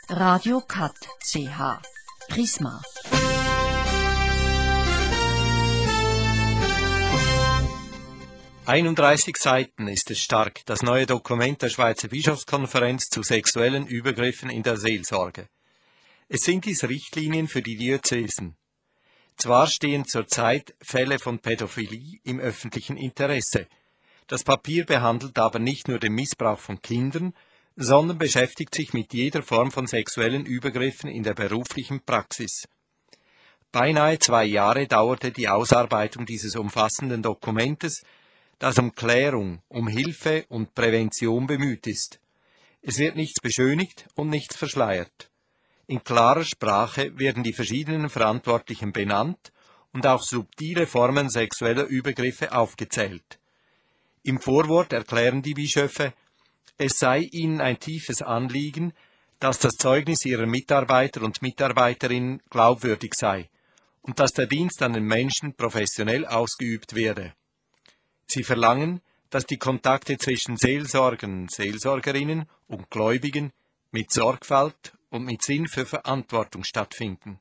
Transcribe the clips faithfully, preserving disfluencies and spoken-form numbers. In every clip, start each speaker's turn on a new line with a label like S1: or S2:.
S1: Radio Cat C H Prisma.
S2: einunddreißig Seiten ist es stark, das neue Dokument der Schweizer Bischofskonferenz zu sexuellen Übergriffen in der Seelsorge. Es sind dies Richtlinien für die Diözesen. Zwar stehen zurzeit Fälle von Pädophilie im öffentlichen Interesse. Das Papier behandelt aber nicht nur den Missbrauch von Kindern, sondern beschäftigt sich mit jeder Form von sexuellen Übergriffen in der beruflichen Praxis. Beinahe zwei Jahre dauerte die Ausarbeitung dieses umfassenden Dokumentes, das um Klärung, um Hilfe und Prävention bemüht ist. Es wird nichts beschönigt und nichts verschleiert. In klarer Sprache werden die verschiedenen Verantwortlichen benannt und auch subtile Formen sexueller Übergriffe aufgezählt. Im Vorwort erklären die Bischöfe, es sei ihnen ein tiefes Anliegen, dass das Zeugnis ihrer Mitarbeiter und Mitarbeiterinnen glaubwürdig sei und dass der Dienst an den Menschen professionell ausgeübt werde. Sie verlangen, dass die Kontakte zwischen Seelsorgern, Seelsorgerinnen und Gläubigen mit Sorgfalt und mit Sinn für Verantwortung stattfinden.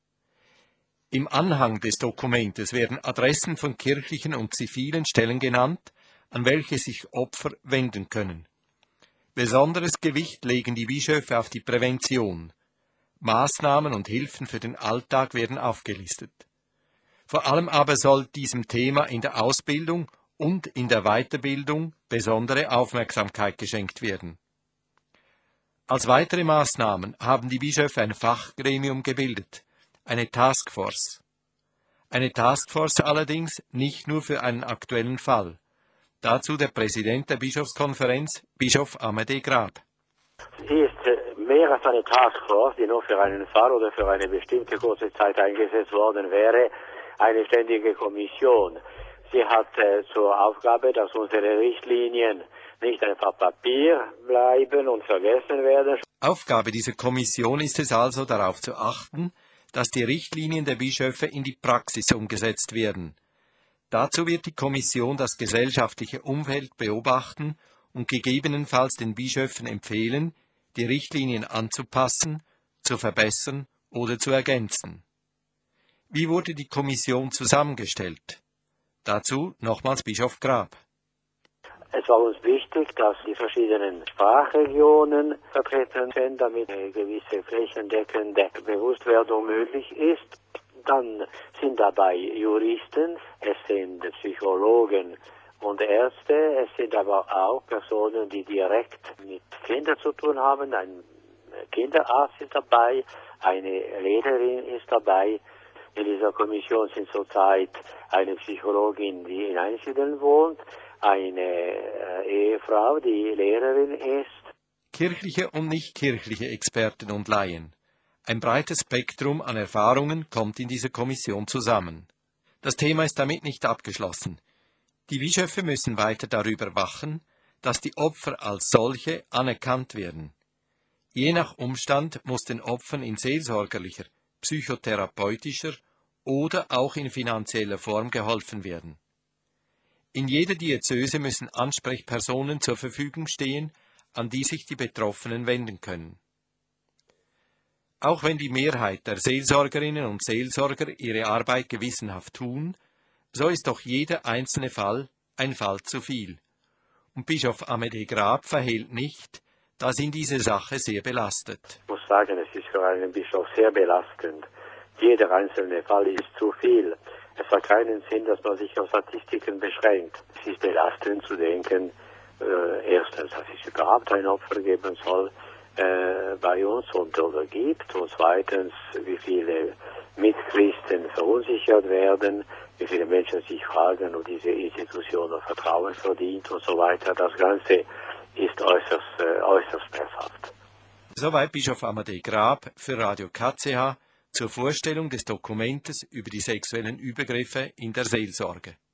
S2: Im Anhang des Dokumentes werden Adressen von kirchlichen und zivilen Stellen genannt, an welche sich Opfer wenden können. Besonderes Gewicht legen die Bischöfe auf die Prävention. Maßnahmen und Hilfen für den Alltag werden aufgelistet. Vor allem aber soll diesem Thema in der Ausbildung und in der Weiterbildung besondere Aufmerksamkeit geschenkt werden. Als weitere Maßnahmen haben die Bischöfe ein Fachgremium gebildet, eine Taskforce. Eine Taskforce allerdings nicht nur für einen aktuellen Fall. Dazu der Präsident der Bischofskonferenz, Bischof Amédée Grab.
S3: Sie ist mehr als eine Taskforce, die nur für einen Fall oder für eine bestimmte kurze Zeit eingesetzt worden wäre, eine ständige Kommission. Sie hat äh, zur Aufgabe, dass unsere Richtlinien nicht einfach Papier bleiben und vergessen werden.
S2: Aufgabe dieser Kommission ist es also, darauf zu achten, dass die Richtlinien der Bischöfe in die Praxis umgesetzt werden. Dazu wird die Kommission das gesellschaftliche Umfeld beobachten und gegebenenfalls den Bischöfen empfehlen, die Richtlinien anzupassen, zu verbessern oder zu ergänzen. Wie wurde die Kommission zusammengestellt? Dazu nochmals Bischof Grab.
S3: Es war uns wichtig, dass die verschiedenen Sprachregionen vertreten sind, damit eine gewisse flächendeckende Bewusstwerdung möglich ist. Dann sind dabei Juristen, es sind Psychologen und Ärzte, es sind aber auch Personen, die direkt mit Kindern zu tun haben. Ein Kinderarzt ist dabei, eine Lehrerin ist dabei. In dieser Kommission sind zurzeit eine Psychologin, die in Einsiedeln wohnt, eine äh, Ehefrau, die Lehrerin ist.
S2: Kirchliche und nichtkirchliche Experten und Laien. Ein breites Spektrum an Erfahrungen kommt in dieser Kommission zusammen. Das Thema ist damit nicht abgeschlossen. Die Bischöfe müssen weiter darüber wachen, dass die Opfer als solche anerkannt werden. Je nach Umstand muss den Opfern in seelsorgerlicher, psychotherapeutischer oder auch in finanzieller Form geholfen werden. In jeder Diözese müssen Ansprechpersonen zur Verfügung stehen, an die sich die Betroffenen wenden können. Auch wenn die Mehrheit der Seelsorgerinnen und Seelsorger ihre Arbeit gewissenhaft tun, so ist doch jeder einzelne Fall ein Fall zu viel. Und Bischof Amédée Grab verhehlt nicht, dass ihn diese Sache sehr belastet.
S3: Ich muss sagen, es ist für einen Bischof sehr belastend. Jeder einzelne Fall ist zu viel. Es hat keinen Sinn, dass man sich auf Statistiken beschränkt. Es ist belastend zu denken, äh, erstens, dass es überhaupt ein Opfer geben soll äh, bei uns und oder gibt. Und zweitens, wie viele Mitchristen verunsichert werden, wie viele Menschen sich fragen, ob diese Institution noch Vertrauen verdient und so weiter. Das Ganze ist äußerst, äh, äußerst schmerzhaft.
S2: Soweit Bischof Amédée Grab für Radio K C H zur Vorstellung des Dokumentes über die sexuellen Übergriffe in der Seelsorge.